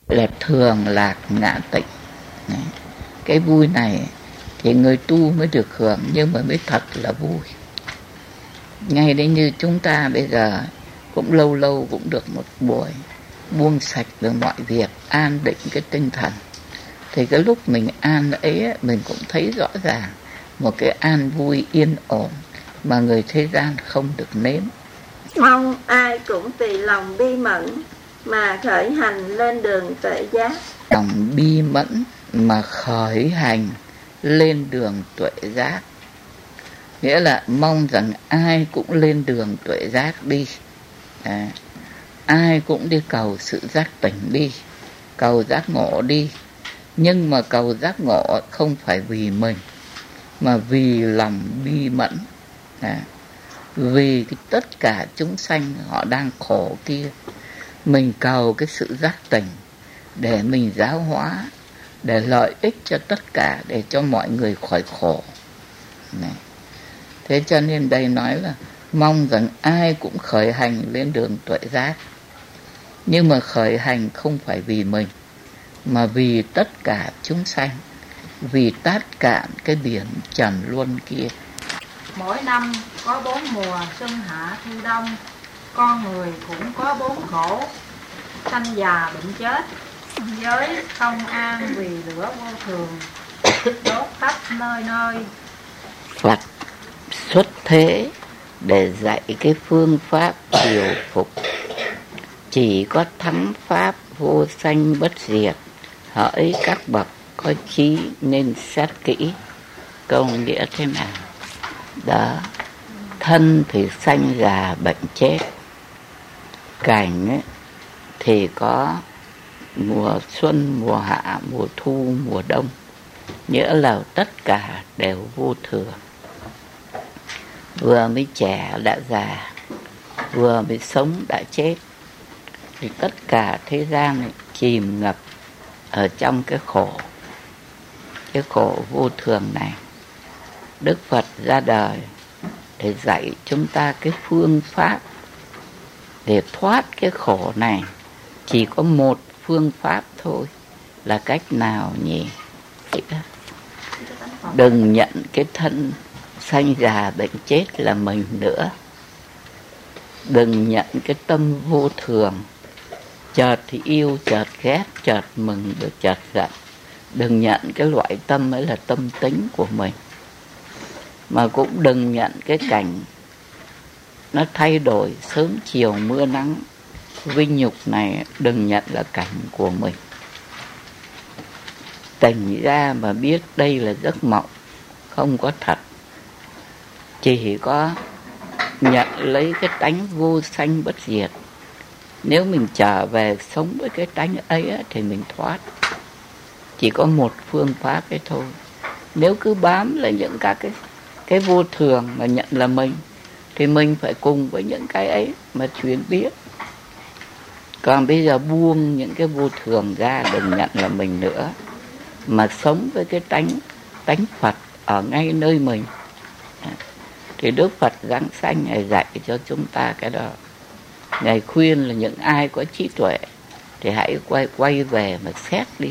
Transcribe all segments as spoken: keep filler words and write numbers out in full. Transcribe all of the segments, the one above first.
là thường lạc ngã tịnh. Đấy. Cái vui này thì người tu mới được hưởng, nhưng mà mới thật là vui. Ngay đến như chúng ta bây giờ cũng lâu lâu cũng được một buổi buông sạch được mọi việc, an định cái tinh thần. Thì cái lúc mình an ấy, mình cũng thấy rõ ràng một cái an vui yên ổn mà người thế gian không được nếm. Mong ai cũng tùy lòng bi mẫn mà khởi hành lên đường tuệ giác. Lòng bi mẫn mà khởi hành lên đường tuệ giác, nghĩa là mong rằng ai cũng lên đường tuệ giác đi. À, ai cũng đi cầu sự giác tỉnh đi, cầu giác ngộ đi. Nhưng mà cầu giác ngộ không phải vì mình, mà vì lòng bi mẫn. À, vì cái tất cả chúng sanh họ đang khổ kia, mình cầu cái sự giác tỉnh để mình giáo hóa, để lợi ích cho tất cả, để cho mọi người khỏi khổ. Này. Thế cho nên đây nói là mong rằng ai cũng khởi hành lên đường tuệ giác. Nhưng mà khởi hành không phải vì mình, mà vì tất cả chúng sanh, vì tát cạn cái biển trần luân kia. Mỗi năm có bốn mùa xuân hạ thu đông, con người cũng có bốn khổ: sanh già bệnh chết. Giới không an vì lửa vô thường, đốt khắp nơi nơi. Phật xuất thế để dạy cái phương pháp điều phục. Chỉ có thắng pháp vô sanh bất diệt, hỡi các bậc có trí nên xét kỹ. Câu nghĩa thế nào? Đó, thân thì sanh già bệnh chết, cảnh ấy, thì có mùa xuân, mùa hạ, mùa thu, mùa đông. Nghĩa là tất cả đều vô thường. Vừa mới trẻ đã già, vừa mới sống đã chết. Thì tất cả thế gian này chìm ngập ở trong cái khổ, cái khổ vô thường này. Đức Phật ra đời để dạy chúng ta cái phương pháp để thoát cái khổ này. Chỉ có một phương pháp thôi. Là cách nào nhỉ? Đừng nhận cái thân sanh già bệnh chết là mình nữa. Đừng nhận cái tâm vô thường, chợt thì yêu, chợt ghét, chợt mừng, được chợt giận. Đừng nhận cái loại tâm ấy là tâm tính của mình. Mà cũng đừng nhận cái cảnh nó thay đổi sớm chiều mưa nắng vinh nhục này, đừng nhận là cảnh của mình. Tỉnh ra mà biết đây là giấc mộng, không có thật. Chỉ có nhận lấy cái tánh vô sanh bất diệt. Nếu mình trở về sống với cái tánh ấy thì mình thoát. Chỉ có một phương pháp ấy thôi. Nếu cứ bám lấy những các cái, cái vô thường mà nhận là mình, thì mình phải cùng với những cái ấy mà chuyển biến. Còn bây giờ buông những cái vô thường ra, đừng nhận là mình nữa, mà sống với cái tánh tánh Phật ở ngay nơi mình. Thì Đức Phật giáng sanh Ngài dạy cho chúng ta cái đó. Ngài khuyên là những ai có trí tuệ thì hãy quay quay về mà xét đi.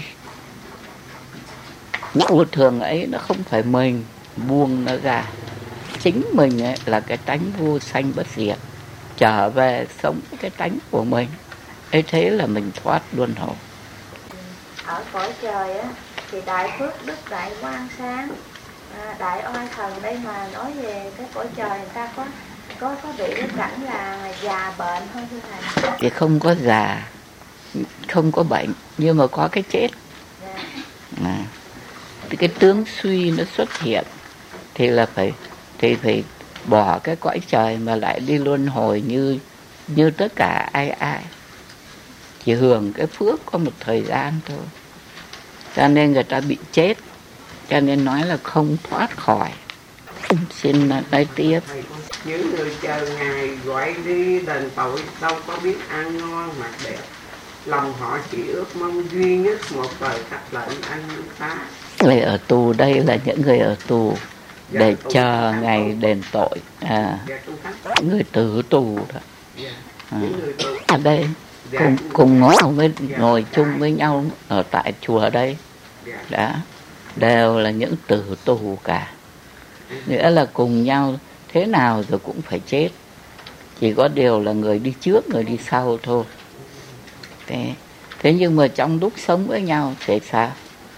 Vô thường ấy nó không phải mình, buông nó ra. Chính mình ấy là cái tánh vô sanh bất diệt. Trở về sống với cái tánh của mình, ấy thế là mình thoát luân hồi. Ở cõi trời á thì Đại Phước Đức, Đại Quang Sáng, à, Đại Oai Thần đây mà nói về cái cõi trời, người ta có có có bị cái cảnh là già bệnh không thưa thầy? Thì không có già, không có bệnh, nhưng mà có cái chết. Yeah. À, thì cái tướng suy nó xuất hiện thì là phải thì phải bỏ cái cõi trời mà lại đi luân hồi như như tất cả ai ai. Chỉ hưởng cái phước có một thời gian thôi. Cho nên người ta bị chết, cho nên nói là không thoát khỏi. Xin nói tiếp. Những người chờ Ngài gọi đi đền tội đâu có biết ăn ngon mặc đẹp. Lòng họ chỉ ước mong duy nhất một lời khắc lệnh ăn phá. Người ở tù đây là những người ở tù để chờ ngày đền tội. À, người tử tù đó. À, ở đây Dạ. cùng cùng ngồi với Dạ. ngồi chung với nhau ở tại chùa đây Dạ. đã đều là những tử tù cả, nghĩa là cùng nhau thế nào rồi cũng phải chết, chỉ có điều là người đi trước người đi sau thôi. Thế, thế nhưng mà trong lúc sống với nhau thì sao?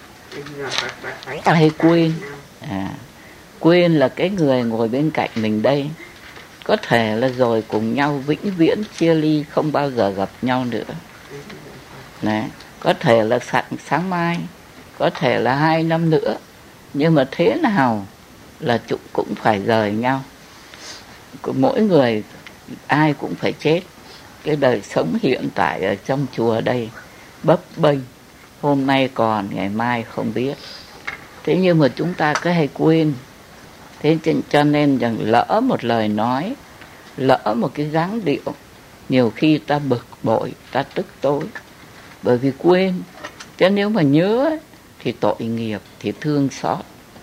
Ta hay quên, à, quên là cái người ngồi bên cạnh mình đây có thể là rồi cùng nhau vĩnh viễn chia ly, không bao giờ gặp nhau nữa. Đấy, có thể là sáng, sáng mai, có thể là hai năm nữa, nhưng mà thế nào là chúng cũng phải rời nhau. Mỗi người ai cũng phải chết. Cái đời sống hiện tại ở trong chùa đây bấp bênh, hôm nay còn ngày mai không biết. Thế nhưng mà chúng ta cứ hay quên. Thế cho nên rằng lỡ một lời nói, lỡ một cái dáng điệu, nhiều khi ta bực bội, ta tức tối, bởi vì quên. Thế nếu mà nhớ thì tội nghiệp, thì thương xót,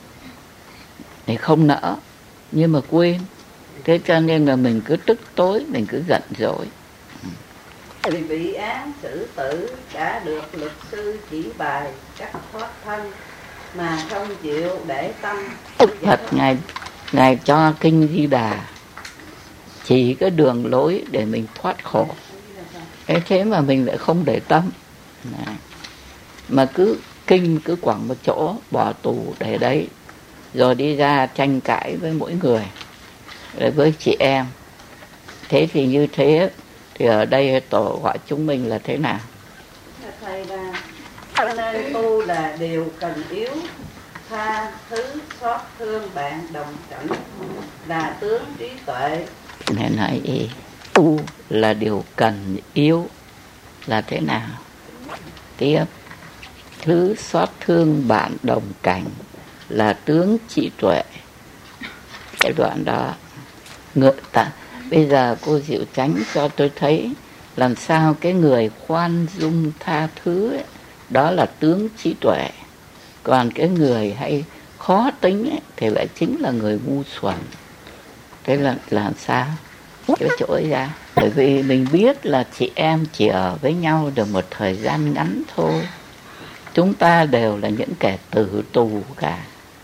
thì không nỡ, nhưng mà quên. Thế cho nên là mình cứ tức tối, mình cứ giận dỗi. Vì bị án xử tử đã được luật sư chỉ bài cách thoát thân mà không chịu để tâm. Thật Ngài, Ngài cho Kinh Di Đà chỉ cái đường lối để mình thoát khổ. Thế thế mà mình lại không để tâm. Này. Mà cứ kinh cứ quẳng một chỗ, bỏ tù để đấy, rồi đi ra tranh cãi với mỗi người, với chị em. Thế thì như thế thì ở đây tổ gọi chúng mình là thế nào? Thầy là nơi tu là điều cần yếu, tha thứ xót thương bạn đồng cảnh là tướng trí tuệ. Nên nói ý, tu là điều cần yếu là thế nào? Tiếp, thứ xót thương bạn đồng cảnh là tướng trí tuệ. Cái đoạn đó ngựa ta. Bây giờ cô Diệu Chánh cho tôi thấy làm sao cái người khoan dung tha thứ ấy, đó là tướng trí tuệ. Còn cái người hay khó tính ấy, thì lại chính là người ngu xuẩn. Thế là làm sao? Cái chỗ ấy ra. Bởi vì mình biết là chị em chỉ ở với nhau được một thời gian ngắn thôi. Chúng ta đều là những kẻ tử tù cả.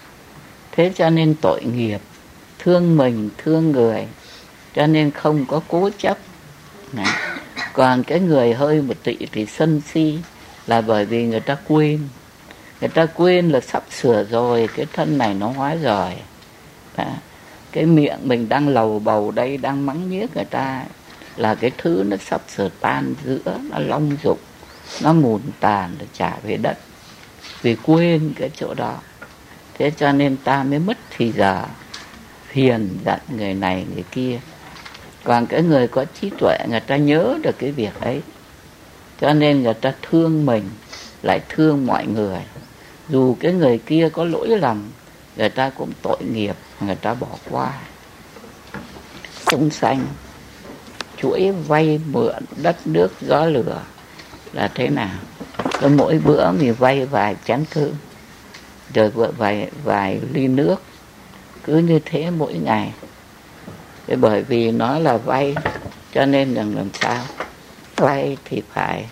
Thế cho nên tội nghiệp, thương mình, thương người, cho nên không có cố chấp. Này. Còn cái người hơi một tị thì sân si là bởi vì người ta quên. Người ta quên là sắp sửa rồi, cái thân này nó hóa rồi. Đó. Cái miệng mình đang lầu bầu đây, đang mắng nhiếc người ta, là cái thứ nó sắp sửa tan giữa, nó long dụng, nó mùn tàn, nó trả về đất. Vì quên cái chỗ đó. Thế cho nên ta mới mất thì giờ phiền giận người này người kia. Còn cái người có trí tuệ, người ta nhớ được cái việc ấy, cho nên người ta thương mình, lại thương mọi người. Dù cái người kia có lỗi lầm, người ta cũng tội nghiệp, người ta bỏ qua. Chúng sanh chuỗi vay mượn đất nước gió lửa là thế nào? Có mỗi bữa mình vay vài chén cơm, rồi vài, vài ly nước, cứ như thế mỗi ngày. Thế bởi vì nó là vay, cho nên rằng làm sao? Vay thì phải.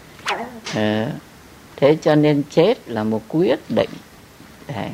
Ừ. Thế cho nên chết là một quyết định. Đấy.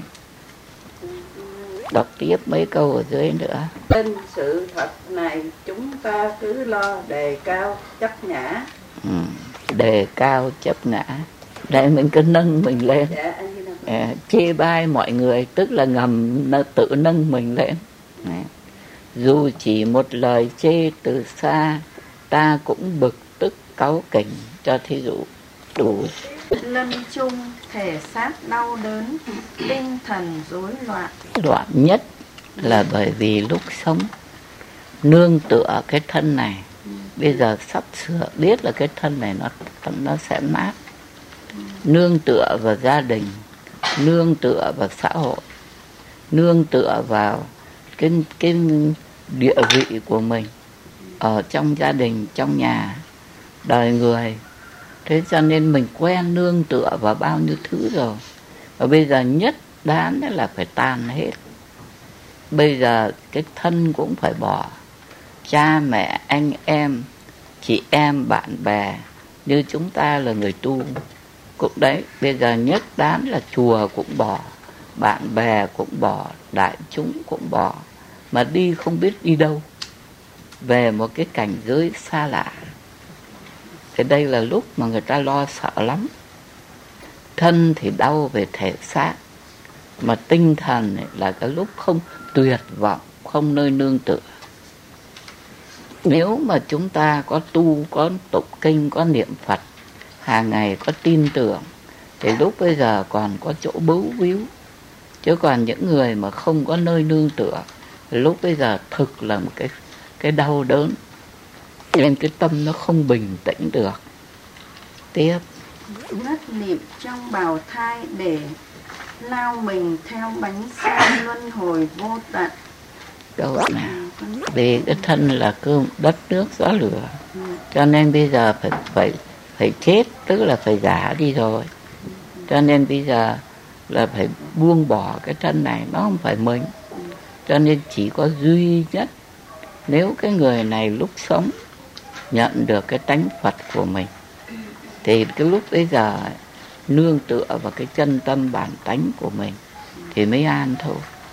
Đọc tiếp mấy câu ở dưới nữa. Tin sự thật này chúng ta cứ lo đề cao chấp ngã. Ừ. Đề cao chấp ngã. Để mình cứ nâng mình lên. Dạ, à, chê bai mọi người, tức là ngầm tự nâng mình lên. Đấy. Dù chỉ một lời chê từ xa, ta cũng bực tức cáu kỉnh, cho thí dụ đủ. Lâm chung thể xác đau đớn, tinh thần rối loạn. Loạn nhất là bởi vì lúc sống nương tựa cái thân này, bây giờ sắp sửa biết là cái thân này nó nó sẽ nát. Nương tựa vào gia đình, nương tựa vào xã hội, nương tựa vào cái cái địa vị của mình ở trong gia đình, trong nhà, đời người. Thế cho nên mình quen nương tựa vào bao nhiêu thứ rồi. Và bây giờ nhất đáng là phải tan hết. Bây giờ cái thân cũng phải bỏ. Cha mẹ, anh em, chị em, bạn bè, Như chúng ta là người tu cũng đấy, bây giờ nhất đán là chùa cũng bỏ, bạn bè cũng bỏ, đại chúng cũng bỏ, mà đi không biết đi đâu, về một cái cảnh giới xa lạ. Thế đây là lúc mà người ta lo sợ lắm. Thân thì đau về thể xác, mà tinh thần là cái lúc không tuyệt vọng, không nơi nương tựa. Nếu mà chúng ta có tu, có tụng kinh, có niệm Phật, hàng ngày có tin tưởng, thì lúc bây giờ còn có chỗ bấu víu. Chứ còn những người mà không có nơi nương tựa, lúc bây giờ thực là một cái, cái đau đớn, nên cái tâm nó không bình tĩnh được. Tiếp. Ngất niệm trong bào thai để lao mình theo bánh xe luân hồi vô tận. Đâu nào? Vì cái thân là cơm đất nước gió lửa, cho nên bây giờ phải phải phải chết, tức là phải giả đi rồi. Cho nên bây giờ là phải buông bỏ cái thân này, nó không phải mình. Cho nên chỉ có duy nhất, nếu cái người này lúc sống nhận được cái tánh Phật của mình, thì cái lúc bây giờ nương tựa vào cái chân tâm bản tánh của mình thì mới an thôi.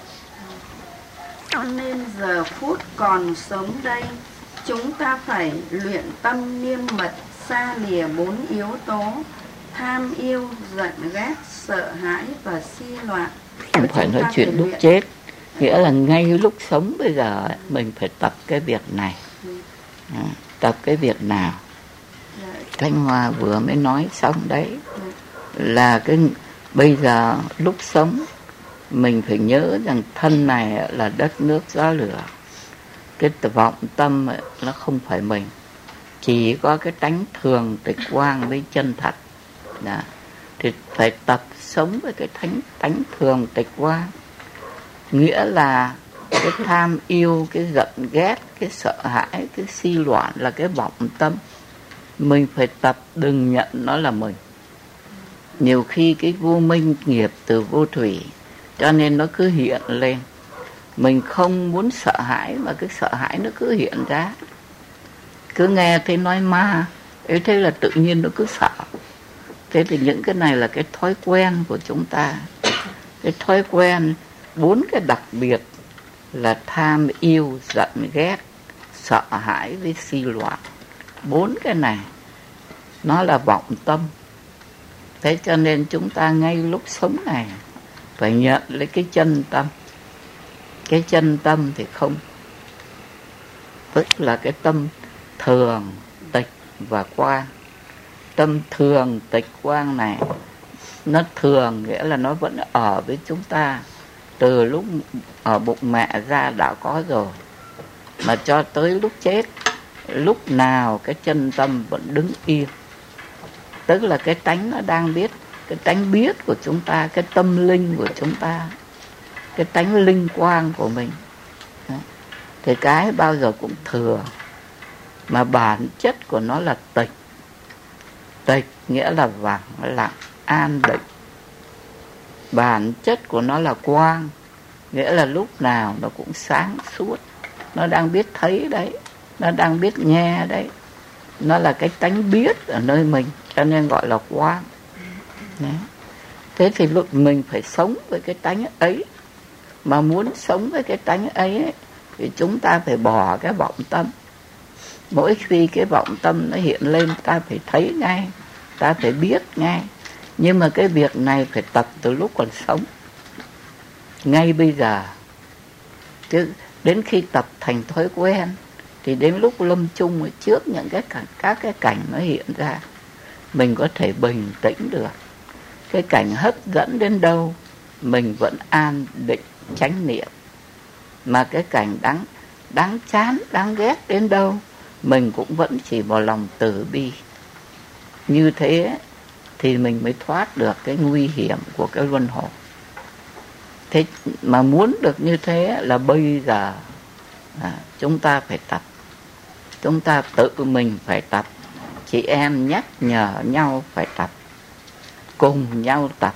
Cho nên giờ phút còn sống đây, chúng ta phải luyện tâm niêm mật, xa lìa bốn yếu tố: tham yêu, giận ghét, sợ hãi và si loạn. Không phải nói chuyện lúc chết, nghĩa là ngay lúc sống bây giờ mình phải tập cái việc này. À, tập cái việc nào? Thanh Hoa vừa mới nói xong đấy, là cái bây giờ lúc sống mình phải nhớ rằng thân này là đất nước gió lửa. Cái vọng tâm nó không phải mình, chỉ có cái tánh thường tịch quang với chân thật. Đó. Thì phải tập sống với cái tánh, tánh thường tịch quang. Nghĩa là cái tham yêu, cái giận ghét, cái sợ hãi, cái si loạn là cái vọng tâm. Mình phải tập đừng nhận nó là mình. Nhiều khi cái vô minh nghiệp từ vô thủy, cho nên nó cứ hiện lên. Mình không muốn sợ hãi mà cái sợ hãi nó cứ hiện ra. Cứ nghe thấy nói ma, ấy thế là tự nhiên nó cứ sợ. Thế thì những cái này là cái thói quen của chúng ta. Cái thói quen, bốn cái đặc biệt là tham yêu, giận ghét, sợ hãi với si loạn. Bốn cái này nó là vọng tâm. Thế cho nên chúng ta ngay lúc sống này phải nhận lấy cái chân tâm. Cái chân tâm thì không, tức là cái tâm thường, tịch và quang. Tâm thường, tịch, quang này, nó thường nghĩa là nó vẫn ở với chúng ta từ lúc ở bụng mẹ ra đã có rồi, mà cho tới lúc chết, lúc nào cái chân tâm vẫn đứng yên. Tức là cái tánh nó đang biết, cái tánh biết của chúng ta, cái tâm linh của chúng ta, cái tánh linh quang của mình. Đấy. Thì cái bao giờ cũng thừa, mà bản chất của nó là tịch. Tịch nghĩa là vắng lặng, an định. Bản chất của nó là quang, nghĩa là lúc nào nó cũng sáng suốt. Nó đang biết thấy đấy, nó đang biết nghe đấy. Nó là cái tánh biết ở nơi mình, cho nên gọi là quang. Đấy. Thế thì lúc mình phải sống với cái tánh ấy. Mà muốn sống với cái tánh ấy, ấy thì chúng ta phải bỏ cái vọng tâm. Mỗi khi cái vọng tâm nó hiện lên, ta phải thấy ngay, ta phải biết ngay. Nhưng mà cái việc này phải tập từ lúc còn sống, ngay bây giờ. Chứ đến khi tập thành thói quen, thì đến lúc lâm chung trước những cái cảnh, các cái cảnh nó hiện ra, mình có thể bình tĩnh được. Cái cảnh hấp dẫn đến đâu, mình vẫn an định chánh niệm. Mà cái cảnh đáng, đáng chán, đáng ghét đến đâu, mình cũng vẫn chỉ vào lòng từ bi. Như thế thì mình mới thoát được cái nguy hiểm của cái luân hồi. Thế mà muốn được như thế là bây giờ à, chúng ta phải tập. Chúng ta tự mình phải tập. Chị em nhắc nhở nhau phải tập, cùng nhau tập.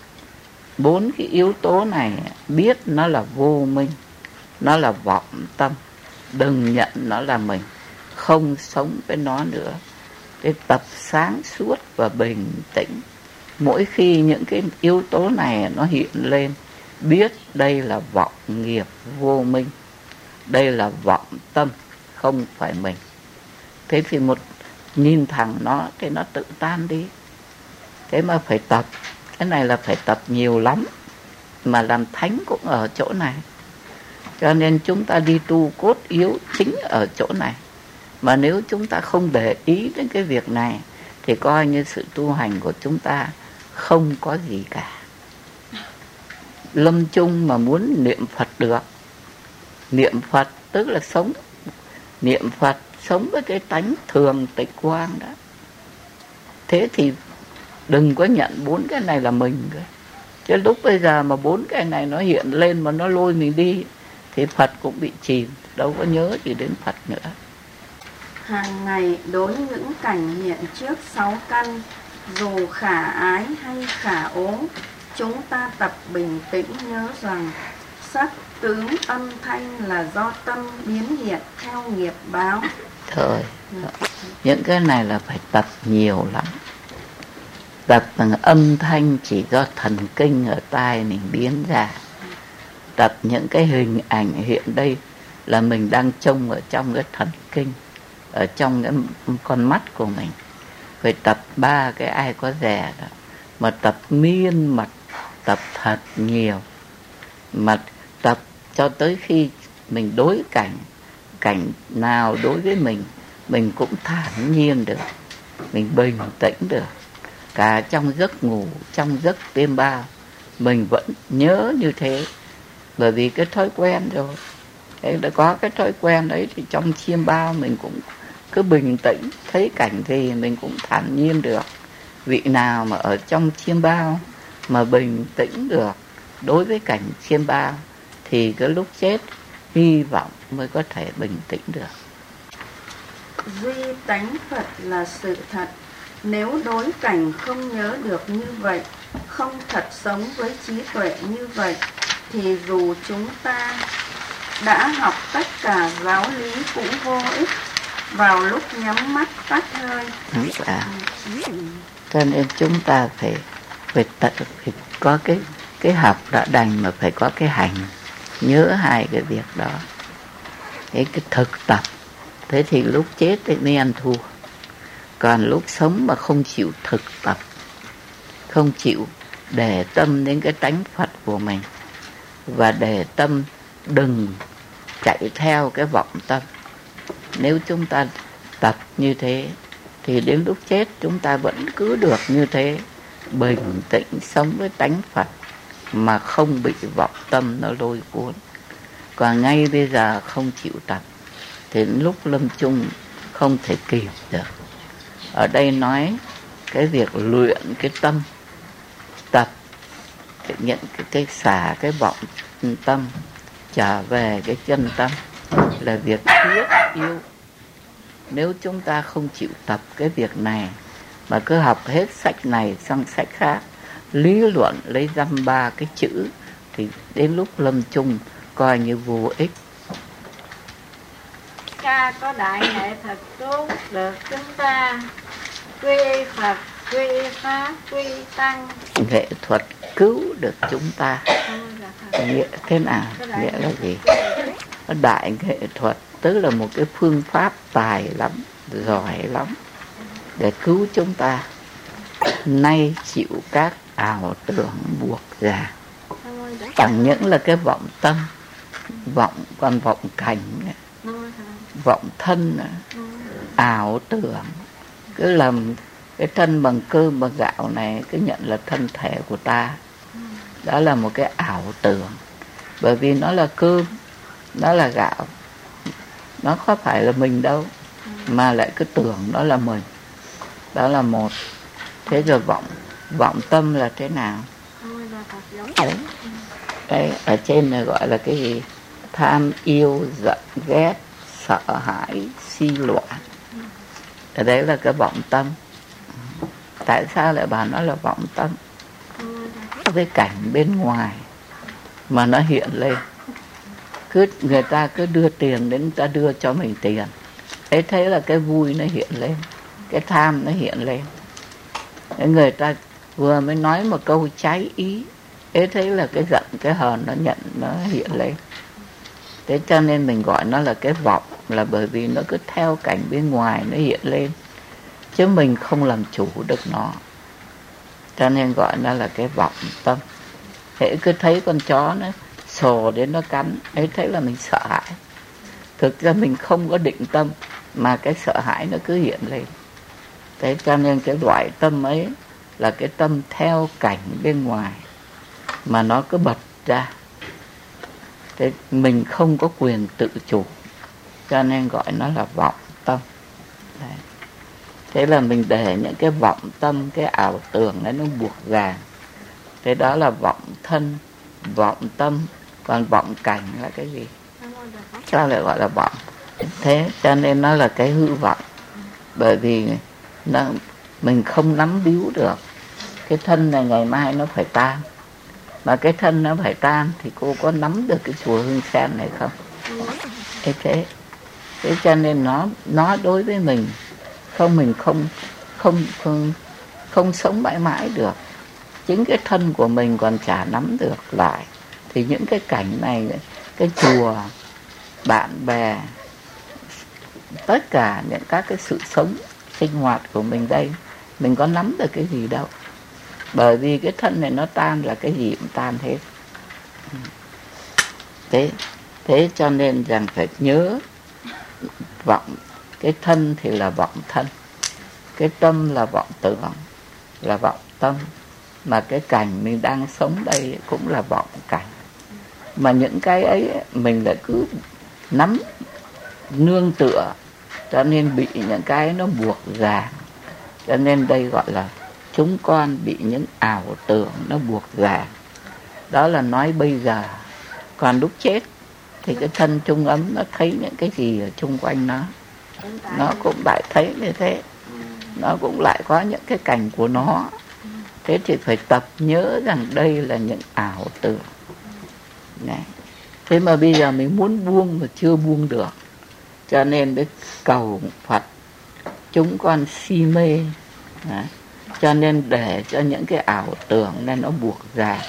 Bốn cái yếu tố này biết nó là vô minh, nó là vọng tâm. Đừng nhận nó là mình, không sống với nó nữa. cái tập sáng suốt và bình tĩnh. Mỗi khi những cái yếu tố này nó hiện lên, biết đây là vọng nghiệp vô minh, đây là vọng tâm, không phải mình. Thế thì một nhìn thẳng nó thì nó tự tan đi. Thế mà phải tập, cái này là phải tập nhiều lắm. Mà làm thánh cũng ở chỗ này. Cho nên chúng ta đi tu cốt yếu chính ở chỗ này. Mà nếu chúng ta không để ý đến cái việc này thì coi như sự tu hành của chúng ta không có gì cả. Lâm chung mà muốn niệm Phật được, niệm Phật tức là sống, niệm Phật sống với cái tánh thường tịch quang đó. Thế thì đừng có nhận bốn cái này là mình cơ. Chứ lúc bây giờ mà bốn cái này nó hiện lên mà nó lôi mình đi thì Phật cũng bị chìm, đâu có nhớ gì đến Phật nữa. Hàng ngày đối những cảnh hiện trước sáu căn, dù khả ái hay khả ố, chúng ta tập bình tĩnh nhớ rằng sắc tướng âm thanh là do tâm biến hiện theo nghiệp báo. Thôi, những cái này là phải tập nhiều lắm. Tập bằng âm thanh chỉ do thần kinh ở tai mình biến ra. Tập những cái hình ảnh hiện đây là mình đang trông ở trong cái thần kinh, ở trong cái con mắt của mình. Phải tập ba cái ai có rẻ đó. Mà tập miên mật, tập thật nhiều. Mà tập cho tới khi mình đối cảnh, cảnh nào đối với mình, mình cũng thản nhiên được, mình bình tĩnh được. Cả trong giấc ngủ, trong giấc đêm bao, mình vẫn nhớ như thế. Bởi vì cái thói quen rồi. Thế đã có cái thói quen đấy thì trong chiêm bao mình cũng cứ bình tĩnh. Thấy cảnh thì mình cũng thản nhiên được. Vị nào mà ở trong chiêm bao mà bình tĩnh được đối với cảnh chiêm bao thì cái lúc chết hy vọng mới có thể bình tĩnh được. Duy tánh Phật là sự thật. Nếu đối cảnh không nhớ được như vậy, không thật sống với trí tuệ như vậy, thì dù chúng ta đã học tất cả giáo lý cũng vô ích. Vào lúc nhắm mắt tắt hơi. À, cho nên chúng ta phải phải, tập, phải có cái cái học đã đành mà phải có cái hành. Nhớ hai cái việc đó. Cái, cái thực tập. Thế thì lúc chết thì mới ăn thua. Còn lúc sống mà không chịu thực tập, không chịu để tâm đến cái tánh Phật của mình, và để tâm đừng chạy theo cái vọng tâm. Nếu chúng ta tập như thế thì đến lúc chết chúng ta vẫn cứ được như thế, bình tĩnh sống với tánh Phật mà không bị vọng tâm nó lôi cuốn. Còn ngay bây giờ không chịu tập thì lúc lâm chung không thể kịp được. Ở đây nói cái việc luyện cái tâm, tập cái nhận cái, cái xả cái vọng tâm trở về cái chân tâm là việc thiết yếu. Nếu chúng ta không chịu tập cái việc này mà cứ học hết sách này sang sách khác, lý luận lấy dăm ba cái chữ thì đến lúc lâm chung coi như vô ích. Ca có đại nghệ thật cứu được chúng ta, quy y Phật, quy y Pháp, quy y Tăng. Nghệ thuật cứu được chúng ta. Nghĩa thế nào? Nghĩa là gì? Đại nghệ thuật tức là một cái phương pháp tài lắm, giỏi lắm để cứu chúng ta. Nay chịu các ảo tưởng buộc ra. Chẳng những là cái vọng tâm, vọng còn vọng cảnh, vọng thân, ảo tưởng. Cứ làm cái thân bằng cơm bằng gạo này cứ nhận là thân thể của ta. Đó là một cái ảo tưởng. Bởi vì nó là cơm, nó là gạo, nó không phải là mình đâu, mà lại cứ tưởng nó là mình. Đó là một. Thế rồi vọng vọng tâm là thế nào? Đấy, đấy ở trên này gọi là cái gì? Tham yêu, giận, ghét, sợ hãi, si loạn. Ở đấy là cái vọng tâm. Tại sao lại bảo nó là vọng tâm? Cái cảnh bên ngoài mà nó hiện lên, cứ người ta cứ đưa tiền đến, người ta đưa cho mình tiền, ấy thế là cái vui nó hiện lên. cái tham nó hiện lên. Người ta vừa mới nói một câu trái ý, thế thấy là cái giận, cái hờn nó nhận, nó hiện lên. Thế cho nên mình gọi nó là cái vọng, là bởi vì nó cứ theo cảnh bên ngoài nó hiện lên, chứ mình không làm chủ được nó. Cho nên gọi nó là cái vọng tâm. Hễ cứ thấy con chó nó sồ đến nó cắn, ấy thấy là mình sợ hãi. Thực ra mình không có định tâm, mà cái sợ hãi nó cứ hiện lên. Thế cho nên cái loại tâm ấy là cái tâm theo cảnh bên ngoài, mà nó cứ bật ra. Thế mình không có quyền tự chủ, cho nên gọi nó là vọng tâm. Đấy. Thế là mình để những cái vọng tâm, cái ảo tưởng ấy nó buộc ràng. Thế đó là vọng thân, vọng tâm. Còn vọng cảnh là cái gì? Sao lại gọi là vọng? Thế cho nên nó là cái hư vọng. Bởi vì nó, mình không nắm víu được. Cái thân này ngày mai nó phải tan. Mà cái thân nó phải tan thì cô có nắm được cái chùa Hương Sen này không? Thế thế. Thế cho nên nó nó đối với mình không, mình không không không không sống mãi mãi được. Chính cái thân của mình còn chả nắm được lại, thì những cái cảnh này, cái chùa, bạn bè, tất cả những các cái sự sống sinh hoạt của mình đây, mình có nắm được cái gì đâu. Bởi vì cái thân này nó tan là cái gì cũng tan hết. Thế, thế cho nên rằng phải nhớ vọng. Cái thân thì là vọng thân, cái tâm là vọng tưởng, là vọng tâm. Mà cái cảnh mình đang sống đây cũng là vọng cảnh. Mà những cái ấy mình lại cứ nắm nương tựa, cho nên bị những cái nó buộc ràng. Cho nên đây gọi là chúng con bị những ảo tưởng nó buộc ràng. Đó là nói bây giờ. Còn lúc chết thì cái thân trung ấm nó thấy những cái gì ở chung quanh nó, nó cũng lại thấy như thế. Nó cũng lại có những cái cảnh của nó. Thế thì phải tập nhớ rằng đây là những ảo tưởng này. Thế mà bây giờ mình muốn buông mà chưa buông được, cho nên mới cầu Phật chúng con si mê. Đấy. Cho nên để cho những cái ảo tưởng nên nó buộc ra.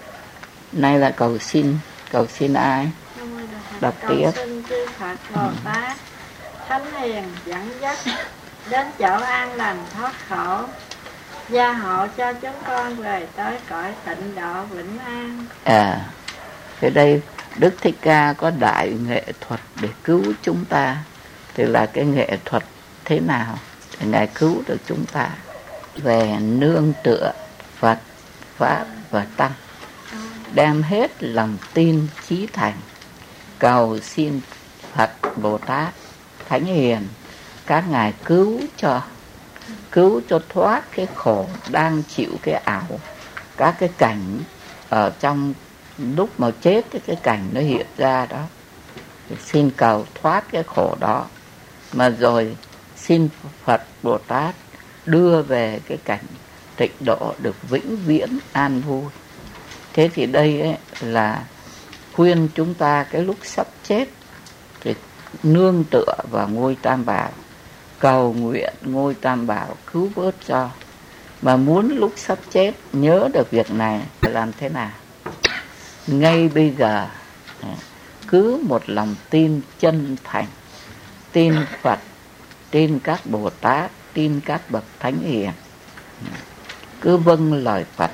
Nay là cầu xin. Cầu xin ai? Đọc cầu tiếp. xin chư Phật Bồ Tát Thánh Hiền dẫn dắt đến chỗ an lành thoát khổ, gia hộ cho chúng con về tới cõi tịnh độ vĩnh an. À, cái đây Đức Thích Ca có đại nghệ thuật để cứu chúng ta. Thì là cái nghệ thuật thế nào để Ngài cứu được chúng ta? Về nương tựa Phật, Pháp và Tăng, đem hết lòng tin chí thành, cầu xin Phật Bồ Tát Thánh Hiền các ngài cứu cho, cứu cho thoát cái khổ đang chịu cái ảo, các cái cảnh ở trong lúc mà chết, cái, cái cảnh nó hiện ra đó, thì xin cầu thoát cái khổ đó. Mà rồi xin Phật Bồ Tát đưa về cái cảnh tịnh độ được vĩnh viễn an vui. Thế thì đây ấy là khuyên chúng ta cái lúc sắp chết thì nương tựa vào ngôi Tam Bảo, cầu nguyện ngôi Tam Bảo cứu vớt cho. Mà muốn lúc sắp chết nhớ được việc này phải làm thế nào? Ngay bây giờ cứ một lòng tin chân thành, tin Phật, tin các Bồ Tát, tin các bậc Thánh Hiền, cứ vâng lời Phật,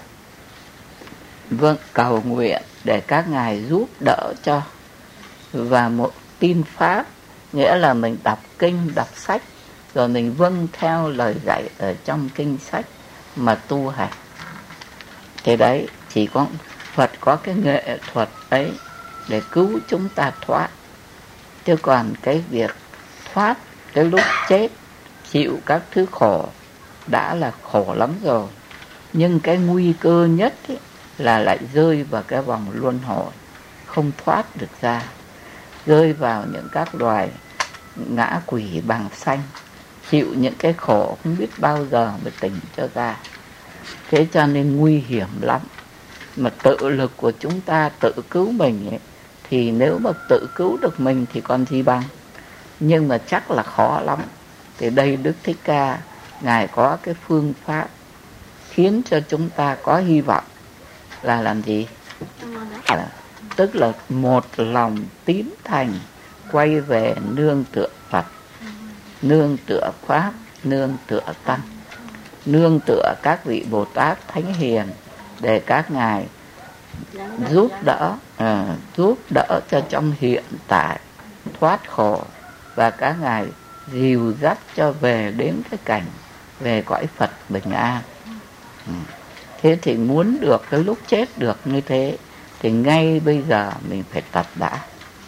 vâng cầu nguyện để các ngài giúp đỡ cho. Và một tin Pháp nghĩa là mình đọc kinh, đọc sách, rồi mình vâng theo lời dạy ở trong kinh sách mà tu hành. Thế đấy, chỉ có Phật có cái nghệ thuật ấy để cứu chúng ta thoát. Chứ còn cái việc thoát cái lúc chết, chịu các thứ khổ đã là khổ lắm rồi. Nhưng cái nguy cơ nhất ấy là lại rơi vào cái vòng luân hồi, không thoát được ra, rơi vào những các loài ngã quỷ bằng xanh, chịu những cái khổ không biết bao giờ mới tỉnh cho ra. Thế cho nên nguy hiểm lắm. Mà tự lực của chúng ta tự cứu mình ấy, thì nếu mà tự cứu được mình thì còn gì bằng. Nhưng mà chắc là khó lắm. Thì đây Đức Thích Ca Ngài có cái phương pháp khiến cho chúng ta có hy vọng là làm gì? À, tức là một lòng tín thành, quay về nương tựa Phật, nương tựa Pháp, nương tựa Tăng, nương tựa các vị Bồ Tát Thánh Hiền, để các ngài giúp đỡ, à, giúp đỡ cho trong hiện tại thoát khổ, và các ngài dìu dắt cho về đến cái cảnh về cõi Phật bình an. Ừ. Thế thì muốn được cái lúc chết được như thế thì ngay bây giờ mình phải tập đã.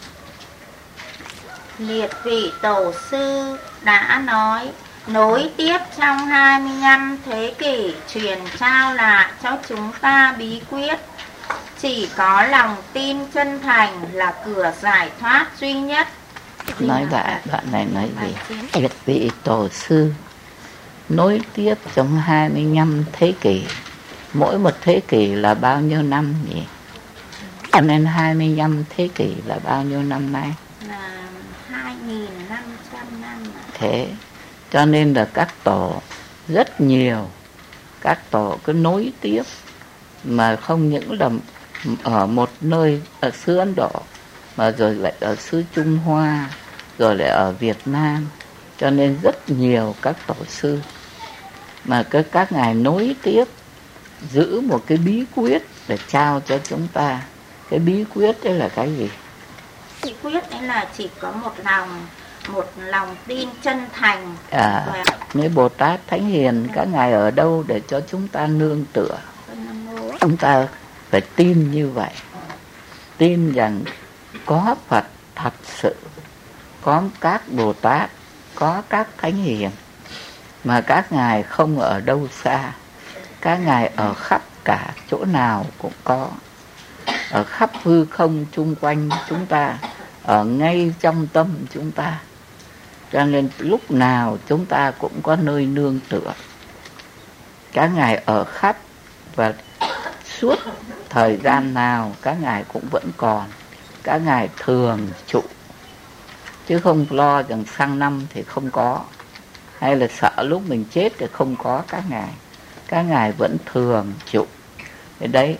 Liệt vị tổ sư đã nói nối tiếp trong hai mươi lăm thế kỷ truyền trao lại cho chúng ta bí quyết. Chỉ có lòng tin chân thành là cửa giải thoát duy nhất. Nói bạn, đoạn này nói gì? Liệt vị tổ sư nối tiếp trong hai mươi lăm thế kỷ. Mỗi một thế kỷ là bao nhiêu năm nhỉ? Cho nên hai mươi lăm thế kỷ là bao nhiêu năm nay? Là hai nghìn năm trăm năm. Thế cho nên là các tổ rất nhiều, các tổ cứ nối tiếp, mà không những là ở một nơi ở xứ Ấn Độ, mà rồi lại ở xứ Trung Hoa, rồi lại ở Việt Nam. Cho nên rất nhiều các tổ sư mà các, các ngài nối tiếp, giữ một cái bí quyết để trao cho chúng ta. Cái bí quyết đấy là cái gì? Bí quyết đấy là chỉ có một lòng, một lòng tin chân thành. À, nếu Bồ Tát Thánh Hiền các ngài ở đâu để cho chúng ta nương tựa? Chúng ta phải tin như vậy, tin rằng có Phật thật sự, có các Bồ Tát, có các Thánh Hiền, mà các ngài không ở đâu xa, các ngài ở khắp cả chỗ nào cũng có, ở khắp hư không chung quanh chúng ta, ở ngay trong tâm chúng ta. Cho nên lúc nào chúng ta cũng có nơi nương tựa. Các ngài ở khắp, và suốt thời gian nào các ngài cũng vẫn còn. Các ngài thường trụ, chứ không lo rằng sang năm thì không có, hay là sợ lúc mình chết thì không có các ngài. Các ngài vẫn thường trụ. Thế đấy,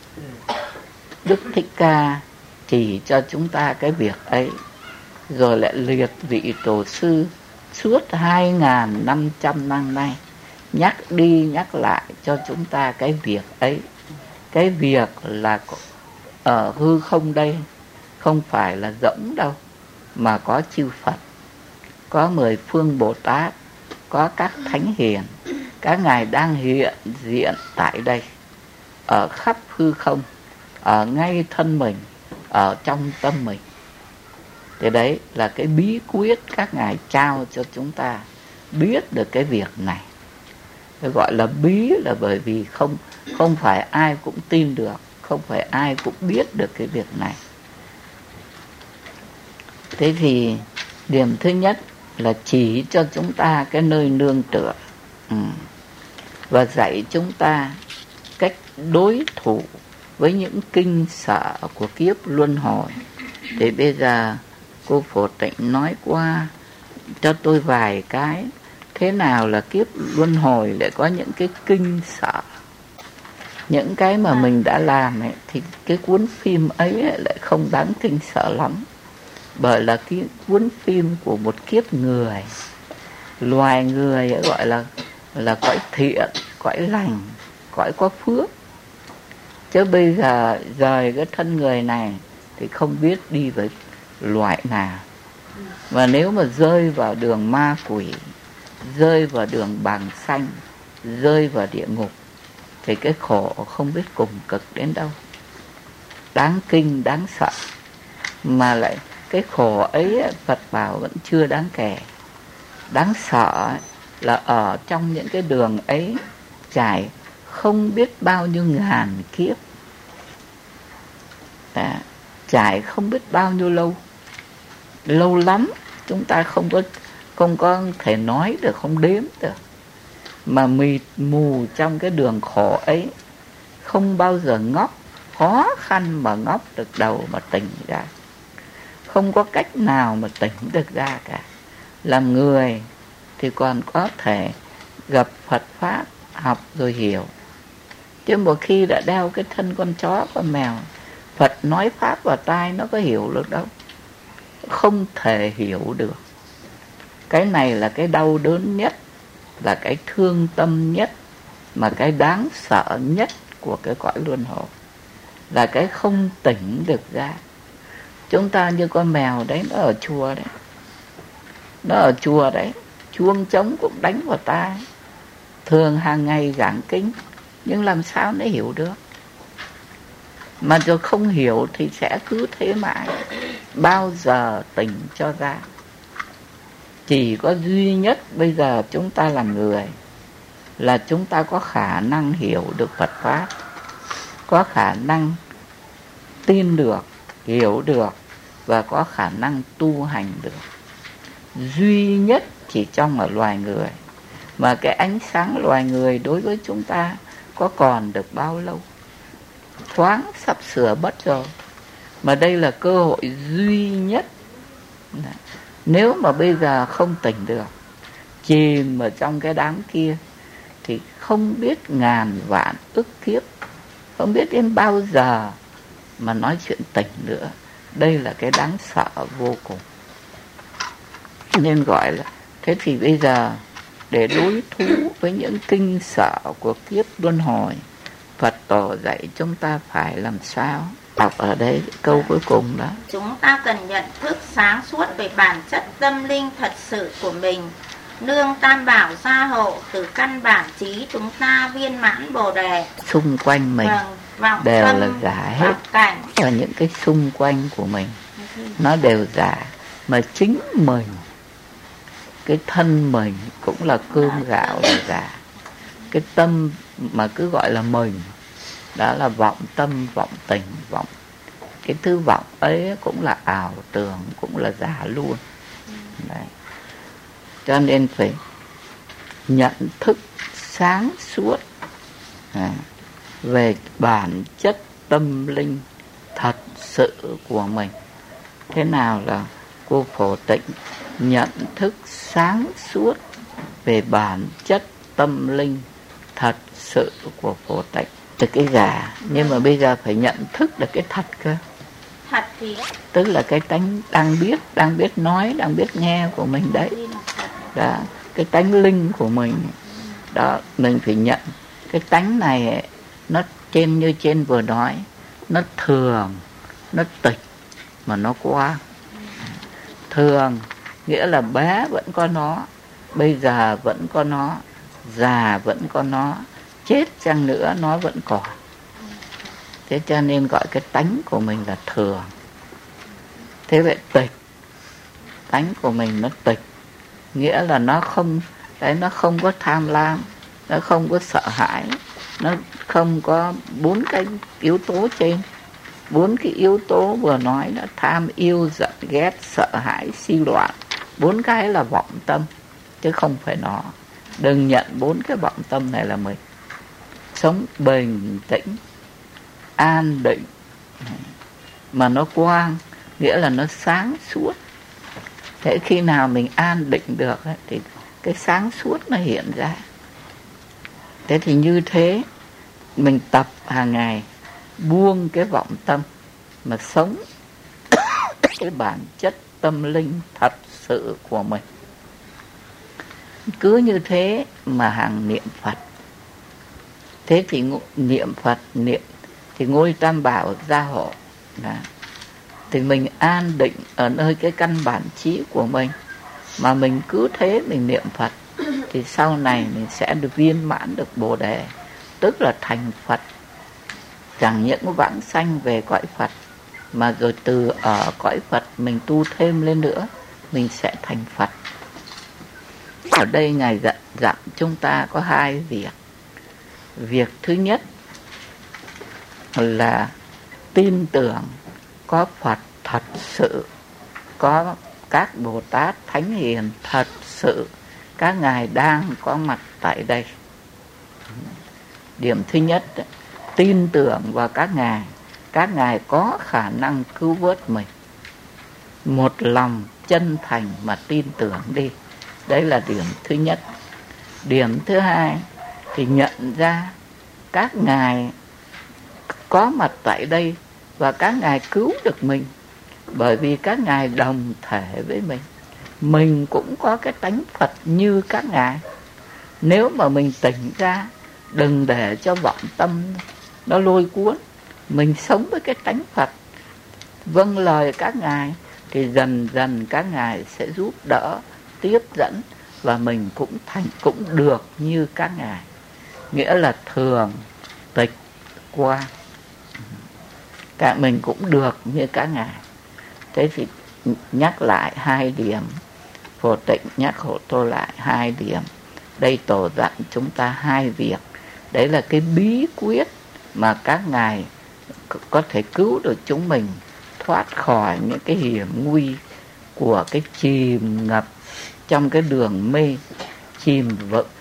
Đức Thích Ca chỉ cho chúng ta cái việc ấy, rồi lại liệt vị tổ sư suốt hai nghìn năm trăm năm nay nhắc đi nhắc lại cho chúng ta cái việc ấy. Cái việc là ở hư không đây không phải là rỗng đâu, mà có chư Phật, có mười phương Bồ Tát, có các Thánh Hiền. Các ngài đang hiện diện tại đây, ở khắp hư không, ở ngay thân mình, ở trong tâm mình. Thế đấy là cái bí quyết các ngài trao cho chúng ta biết được cái việc này. Cái gọi là bí là bởi vì không không phải ai cũng tin được, không phải ai cũng biết được cái việc này. Thế thì điểm thứ nhất là chỉ cho chúng ta cái nơi nương tựa, ừ. và dạy chúng ta cách đối thủ với những kinh sợ của kiếp luân hồi. Thì bây giờ cô Phổ Tịnh nói qua cho tôi vài cái. Thế nào là kiếp luân hồi lại có những cái kinh sợ? Những cái mà mình đã làm ấy, thì cái cuốn phim ấy lại không đáng kinh sợ lắm. Bởi là cái cuốn phim của một kiếp người, loài người ấy gọi là là cõi thiện, cõi lành, cõi có phước. Chứ bây giờ rời cái thân người này thì không biết đi với loại nào. Và nếu mà rơi vào đường ma quỷ, rơi vào đường bàng xanh, rơi vào địa ngục, thì cái khổ không biết cùng cực đến đâu. Đáng kinh, đáng sợ. Mà lại cái khổ ấy Phật bảo vẫn chưa đáng kể. Đáng sợ là ở trong những cái đường ấy trải không biết bao nhiêu ngàn kiếp, à, trải không biết bao nhiêu lâu, lâu lắm chúng ta không có không có thể nói được, không đếm được, mà mịt mù trong cái đường khổ ấy, không bao giờ ngóc, khó khăn mà ngóc được đầu mà tỉnh ra, không có cách nào mà tỉnh được ra cả. Làm người thì còn có thể gặp Phật Pháp, học rồi hiểu. Chứ một khi đã đeo cái thân con chó con mèo, Phật nói Pháp vào tai nó có hiểu được đâu. Không thể hiểu được. Cái này là cái đau đớn nhất, là cái thương tâm nhất, mà cái đáng sợ nhất của cái cõi luân hồi, là cái không tỉnh được ra. Chúng ta như con mèo đấy, nó ở chùa đấy, nó ở chùa đấy, chuông trống cũng đánh vào tai, thường hàng ngày giảng kinh, nhưng làm sao nó hiểu được? Mà rồi không hiểu thì sẽ cứ thế mãi, bao giờ tỉnh cho ra. Chỉ có duy nhất bây giờ chúng ta là người, là chúng ta có khả năng hiểu được Phật Pháp, có khả năng tin được, hiểu được, và có khả năng tu hành được. Duy nhất chỉ trong ở loài người. Mà cái ánh sáng loài người đối với chúng ta có còn được bao lâu? Thoáng sắp sửa mất rồi. Mà đây là cơ hội duy nhất. Nếu mà bây giờ không tỉnh được, chìm ở trong cái đám kia, thì không biết ngàn vạn ức kiếp, không biết đến bao giờ mà nói chuyện tỉnh nữa. Đây là cái đáng sợ vô cùng. Nên gọi là, thế thì bây giờ để đối thú với những kinh sợ của kiếp luân hồi, Phật tổ dạy chúng ta phải làm sao? Đọc ở đây câu cuối cùng đó. Chúng ta cần nhận thức sáng suốt về bản chất tâm linh thật sự của mình. Nương Tam Bảo gia hộ, từ căn bản trí chúng ta viên mãn Bồ Đề. Xung quanh mình vâng, đều là giả hết. Cảnh. Và những cái xung quanh của mình nó đều giả. Mà chính mình, cái thân mình cũng là cơm gạo là giả. Cái tâm mà cứ gọi là mình, đó là vọng tâm, vọng tình, vọng. Cái thứ vọng ấy cũng là ảo tưởng, cũng là giả luôn. Đấy. Cho nên phải nhận thức sáng suốt à, về bản chất tâm linh thật sự của mình. Thế nào là cô Phổ Tịnh nhận thức sáng suốt về bản chất tâm linh thật sự của Phổ Tịnh? Từ cái giả, nhưng mà bây giờ phải nhận thức được cái thật cơ. Thật thì tức là cái tánh đang biết, đang biết nói, đang biết nghe của mình đấy. Đó, cái tánh linh của mình. Đó, mình phải nhận cái tánh này, nó trên như trên vừa nói, nó thường, nó tịch, mà nó quang. Thường nghĩa là bé vẫn có nó, bây giờ vẫn có nó, già vẫn có nó, chết chăng nữa nó vẫn còn. Thế cho nên gọi cái tánh của mình là thường. Thế vậy tịch, tánh của mình nó tịch, nghĩa là nó không, đấy, nó không có tham lam, nó không có sợ hãi, nó không có bốn cái yếu tố trên. Bốn cái yếu tố vừa nói là tham, yêu, giận, ghét, sợ hãi, si loạn. Bốn cái là vọng tâm, chứ không phải nó. Đừng nhận bốn cái vọng tâm này là mình. Sống bình tĩnh, an định, mà nó quang, nghĩa là nó sáng suốt. Thế khi nào mình an định được ấy, thì cái sáng suốt nó hiện ra. Thế thì như thế mình tập hàng ngày buông cái vọng tâm mà sống cái bản chất tâm linh thật sự của mình. Cứ như thế mà hàng niệm Phật. Thế thì niệm Phật, niệm thì ngôi Tam Bảo gia hộ. Đó. Thì mình an định ở nơi cái căn bản trí của mình. Mà mình cứ thế mình niệm Phật, thì sau này mình sẽ được viên mãn được Bồ Đề, tức là thành Phật. Chẳng những vãng sanh về cõi Phật, mà rồi từ ở cõi Phật mình tu thêm lên nữa, mình sẽ thành Phật. Ở đây Ngài dặn, dặn chúng ta có hai việc. Việc thứ nhất là tin tưởng có Phật thật sự, có các Bồ Tát Thánh Hiền thật sự, các ngài đang có mặt tại đây. Điểm thứ nhất, tin tưởng vào các ngài, các ngài có khả năng cứu vớt mình. Một lòng chân thành mà tin tưởng đi. Đấy là điểm thứ nhất. Điểm thứ hai thì nhận ra các ngài có mặt tại đây và các ngài cứu được mình, bởi vì các ngài đồng thể với mình. Mình cũng có cái tánh Phật như các ngài. Nếu mà mình tỉnh ra, đừng để cho vọng tâm nó lôi cuốn, mình sống với cái tánh Phật, vâng lời các ngài, thì dần dần các ngài sẽ giúp đỡ, tiếp dẫn, và mình cũng thành cũng được như các ngài. Nghĩa là thường tịch qua, cả mình cũng được như các ngài. Thế thì nhắc lại hai điểm, Phổ Tịnh nhắc hộ tôi lại hai điểm. Đây Tổ dặn chúng ta hai việc. Đấy là cái bí quyết mà các ngài có thể cứu được chúng mình thoát khỏi những cái hiểm nguy của cái chìm ngập trong cái đường mê, chìm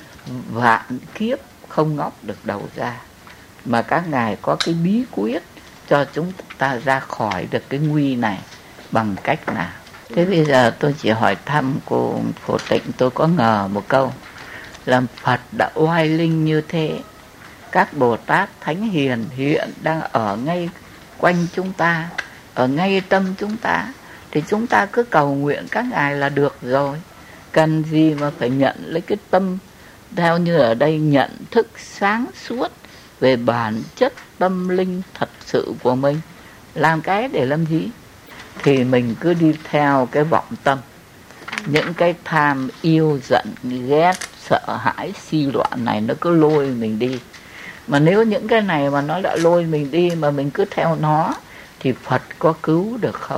vạn kiếp không ngóc được đầu ra. Mà các ngài có cái bí quyết cho chúng ta ra khỏi được cái nguy này bằng cách nào. Thế bây giờ tôi chỉ hỏi thăm cô Phổ Tịnh, tôi có ngờ một câu là Phật đã oai linh như thế, các Bồ Tát Thánh Hiền hiện đang ở ngay quanh chúng ta, ở ngay tâm chúng ta, thì chúng ta cứ cầu nguyện các ngài là được rồi. Cần gì mà phải nhận lấy cái tâm, theo như ở đây, nhận thức sáng suốt về bản chất tâm linh thật sự của mình. Làm cái để làm gì? Thì mình cứ đi theo cái vọng tâm, những cái tham yêu giận ghét sợ hãi si loạn này nó cứ lôi mình đi. Mà nếu những cái này mà nó đã lôi mình đi mà mình cứ theo nó, thì Phật có cứu được không?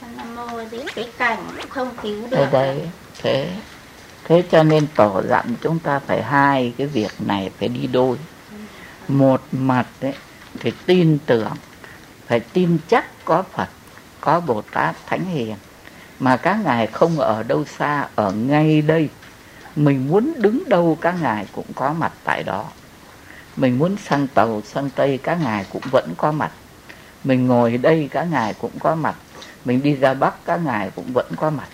Cái cảnh cũng không cứu được. Đấy, đấy. Thế Thế cho nên Tổ dặn chúng ta phải hai cái việc này phải đi đôi. Một mặt ấy, thì tin tưởng, phải tin chắc có Phật, có Bồ Tát Thánh Hiền, mà các ngài không ở đâu xa, ở ngay đây. Mình muốn đứng đâu các ngài cũng có mặt tại đó. Mình muốn sang Tàu sang Tây các ngài cũng vẫn có mặt. Mình ngồi đây các ngài cũng có mặt. Mình đi ra Bắc các ngài cũng vẫn có mặt.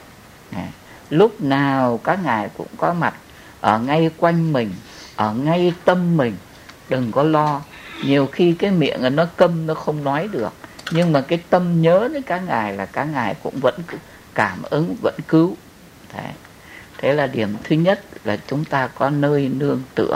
Lúc nào các ngài cũng có mặt, ở ngay quanh mình, ở ngay tâm mình. Đừng có lo. Nhiều khi cái miệng nó câm, nó không nói được, nhưng mà cái tâm nhớ đến các ngài là các ngài cũng vẫn cảm ứng, vẫn cứu. Thế, Thế là điểm thứ nhất là chúng ta có nơi nương tựa.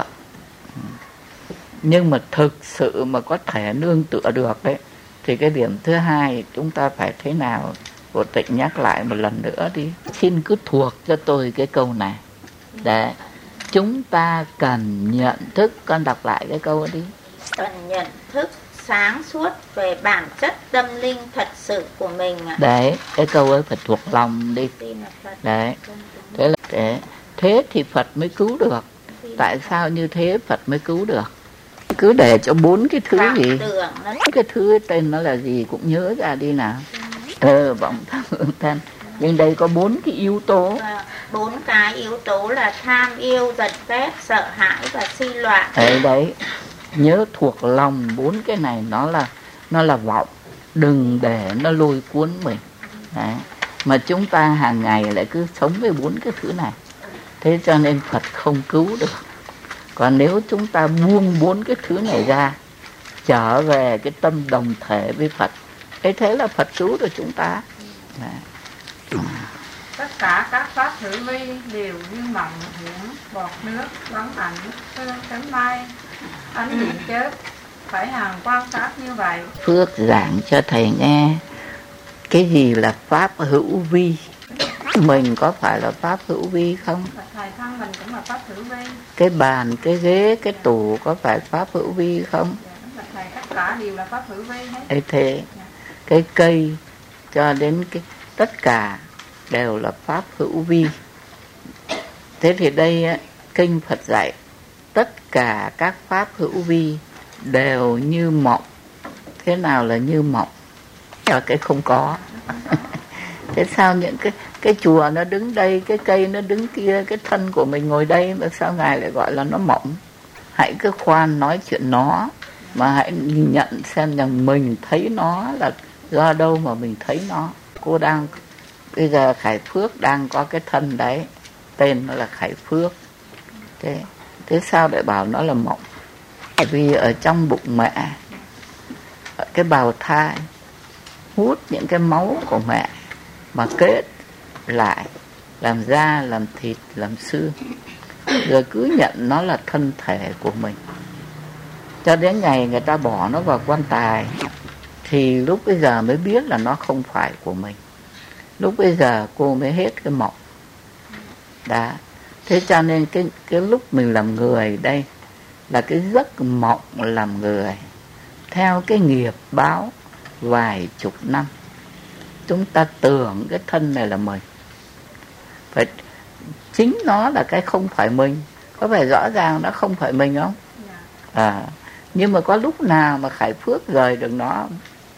Nhưng mà thực sự mà có thể nương tựa được đấy, thì cái điểm thứ hai chúng ta phải thế nào? Phổ Tịnh nhắc lại một lần nữa đi. Xin cứ thuộc cho tôi cái câu này. Để chúng ta cần nhận thức. Con đọc lại cái câu đó đi. Cần nhận thức sáng suốt về bản chất tâm linh thật sự của mình. Đấy, cái câu ấy phải thuộc lòng đi. Đấy, thế là thế. Thế thì Phật mới cứu được. Tại sao như thế Phật mới cứu được? Cứ để cho bốn cái thứ gì, cái thứ tên nó là gì cũng nhớ ra đi nào. Ờ, vọng tham ương thân. Nhưng đây có bốn cái yếu tố. Bốn cái yếu tố là tham yêu, giận ghét, sợ hãi và si loạn. Đấy, đấy. Nhớ thuộc lòng bốn cái này, nó là nó là vọng. Đừng để nó lôi cuốn mình. Đấy. Mà chúng ta hàng ngày lại cứ sống với bốn cái thứ này. Thế cho nên Phật không cứu được. Còn nếu chúng ta buông bốn cái thứ này ra, trở về cái tâm đồng thể với Phật, thế thế là Phật cứu được chúng ta. Đấy. Tất cả các pháp thử vi đều như mộng hiển, bọt nước, bóng ảnh, sương cánh bay, ánh điện chớp, phải hàng quan sát như vậy. Phước giảng cho thầy nghe cái gì là pháp hữu vi. Mình có phải là pháp hữu vi không? Thầy thân mình cũng là pháp hữu vi. Cái bàn, cái ghế, cái tủ có phải pháp hữu vi không? Dạ, thầy, tất cả đều là pháp hữu vi hết. Ê thế, cái cây cho đến cái tất cả đều là pháp hữu vi. Thế thì đây kinh Phật dạy tất cả các pháp hữu vi đều như mộng. Thế nào là như mộng? Là cái không có. Thế sao những cái cái chùa nó đứng đây, cái cây nó đứng kia, cái thân của mình ngồi đây, mà sao Ngài lại gọi là nó mộng? Hãy cứ khoan nói chuyện nó, mà hãy nhận xem rằng mình thấy nó là do đâu mà mình thấy nó. Cô đang, bây giờ Khải Phước đang có cái thân đấy, tên nó là Khải Phước. Thế Thế sao lại bảo nó là mộng? Bởi vì ở trong bụng mẹ, ở cái bào thai hút những cái máu của mẹ mà kết lại làm da, làm thịt, làm xương, rồi cứ nhận nó là thân thể của mình. Cho đến ngày người ta bỏ nó vào quan tài thì lúc bây giờ mới biết là nó không phải của mình. Lúc bây giờ cô mới hết cái mộng. Đó. Thế cho nên cái, cái lúc mình làm người đây là cái giấc mộng làm người theo cái nghiệp báo vài chục năm. Chúng ta tưởng cái thân này là mình, phải chính nó là cái không phải mình. Có phải rõ ràng nó không phải mình không? À, nhưng mà có lúc nào mà Khải Phước rời được nó không?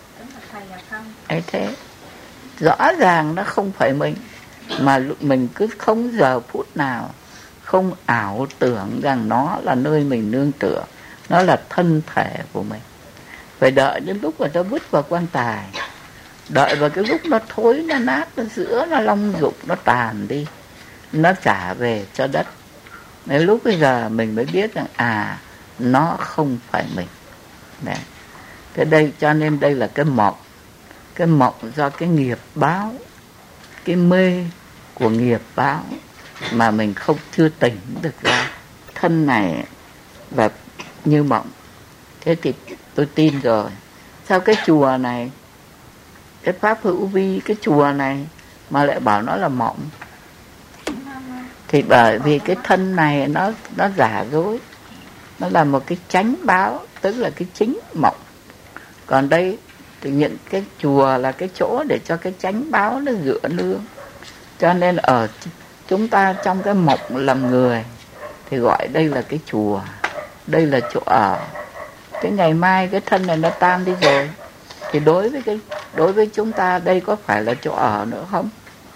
Ấy thế, rõ ràng nó không phải mình, mà mình cứ không giờ phút nào không ảo tưởng rằng nó là nơi mình nương tựa, nó là thân thể của mình. Phải đợi đến lúc mà nó vứt vào quan tài, đợi vào cái lúc nó thối, nó nát, nó rữa, nó long dụng, nó tàn đi, nó trả về cho đất. Đến lúc bây giờ mình mới biết rằng à, nó không phải mình. Đấy. Thế đây, cho nên đây là cái mộng. Cái mộng do cái nghiệp báo, cái mê của nghiệp báo mà mình không chưa tỉnh được ra. Thân này là như mộng. Thế thì tôi tin rồi. Sao cái chùa này, cái Pháp Hữu Vi, cái chùa này mà lại bảo nó là mộng? Thì bởi vì cái thân này nó nó giả dối, nó là một cái chánh báo, tức là cái chính mộng. Còn đây thì những cái chùa là cái chỗ để cho cái chánh báo nó dựa nương. Cho nên ở chúng ta trong cái mộng làm người thì gọi đây là cái chùa, đây là chỗ ở. Cái ngày mai cái thân này nó tan đi rồi thì đối với cái đối với chúng ta đây có phải là chỗ ở nữa không?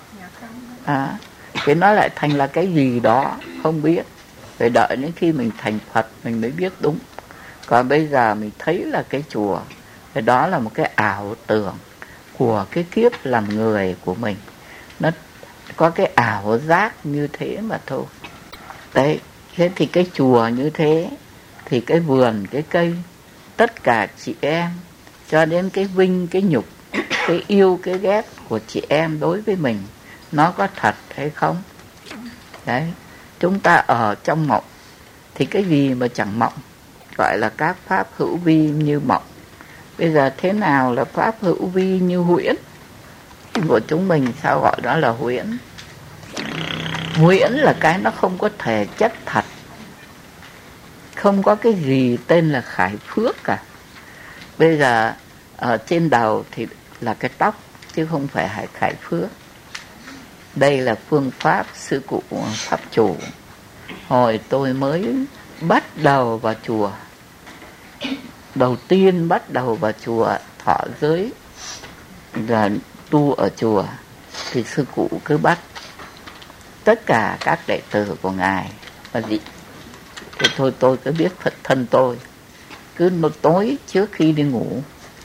À, thì nó lại thành là cái gì đó không biết. Phải đợi đến khi mình thành Phật mình mới biết đúng. Còn bây giờ mình thấy là cái chùa, thì đó là một cái ảo tưởng của cái kiếp làm người của mình. Nó có cái ảo giác như thế mà thôi. Đấy, thế thì cái chùa như thế, thì cái vườn, cái cây, tất cả chị em, cho đến cái vinh, cái nhục, cái yêu, cái ghét của chị em đối với mình, nó có thật hay không? Đấy, chúng ta ở trong mộng, thì cái gì mà chẳng mộng, gọi là các Pháp hữu vi như mộng. Bây giờ thế nào là Pháp hữu vi như huyễn? Của chúng mình sao gọi đó là huyễn? Huyễn là cái nó không có thể chất thật. Không có cái gì tên là Khải Phước cả. Bây giờ ở trên đầu thì là cái tóc, chứ không phải Hải Khải Phước. Đây là phương pháp sư cụ Pháp Chủ. Hồi tôi mới bắt đầu vào chùa, đầu tiên bắt đầu vào chùa thọ giới là tu ở chùa, thì sư cụ cứ bắt tất cả các đệ tử của ngài là gì. Thì thôi tôi cứ biết thật thân tôi, cứ nó tối trước khi đi ngủ,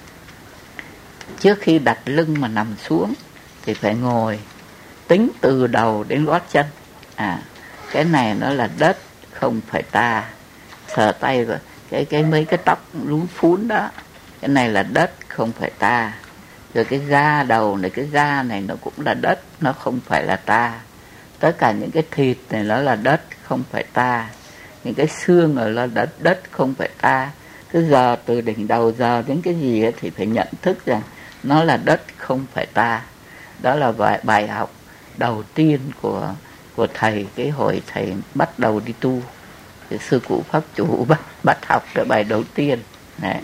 trước khi đặt lưng mà nằm xuống thì phải ngồi tính từ đầu đến gót chân. À, cái này nó là đất, không phải ta. Sờ tay vào cái cái mấy cái tóc lún phún đó, cái này là đất, không phải ta. Rồi cái da đầu này, cái da này nó cũng là đất, nó không phải là ta. Tất cả những cái thịt này nó là đất, không phải ta. Những cái xương này là đất, đất không phải ta. Cứ giờ từ đỉnh đầu giờ đến cái gì ấy, thì phải nhận thức rằng nó là đất, không phải ta. Đó là bài, bài học đầu tiên của của thầy, cái hồi thầy bắt đầu đi tu. Cái sư cụ Pháp Chủ bắt, bắt học cái bài đầu tiên. Đấy.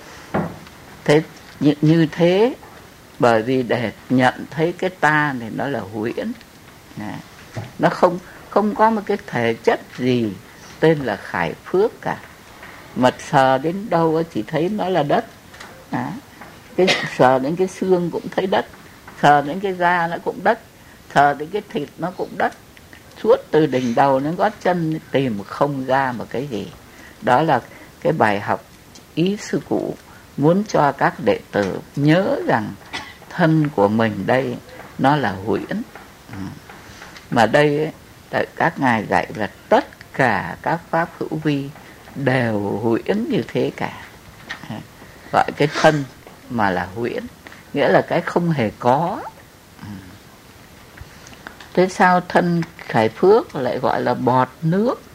Thế như, như thế, bởi vì để nhận thấy cái ta này nó là huyễn. Đấy. Nó không không có một cái thể chất gì tên là Khải Phước cả. Mà sờ đến đâu chỉ thấy nó là đất. Đấy. Cái sờ đến cái xương cũng thấy đất, sờ đến cái da nó cũng đất, sờ đến cái thịt nó cũng đất. Suốt từ đỉnh đầu đến gót chân tìm không ra một cái gì. Đó là cái bài học ý sư cụ muốn cho các đệ tử nhớ rằng thân của mình đây nó là huyễn. Ừ. Mà đây ấy, các ngài dạy là tất cả các pháp hữu vi đều huyễn như thế cả. Gọi cái thân mà là huyễn, nghĩa là cái không hề có. Thế sao thân Khải Phước lại gọi là bọt nước?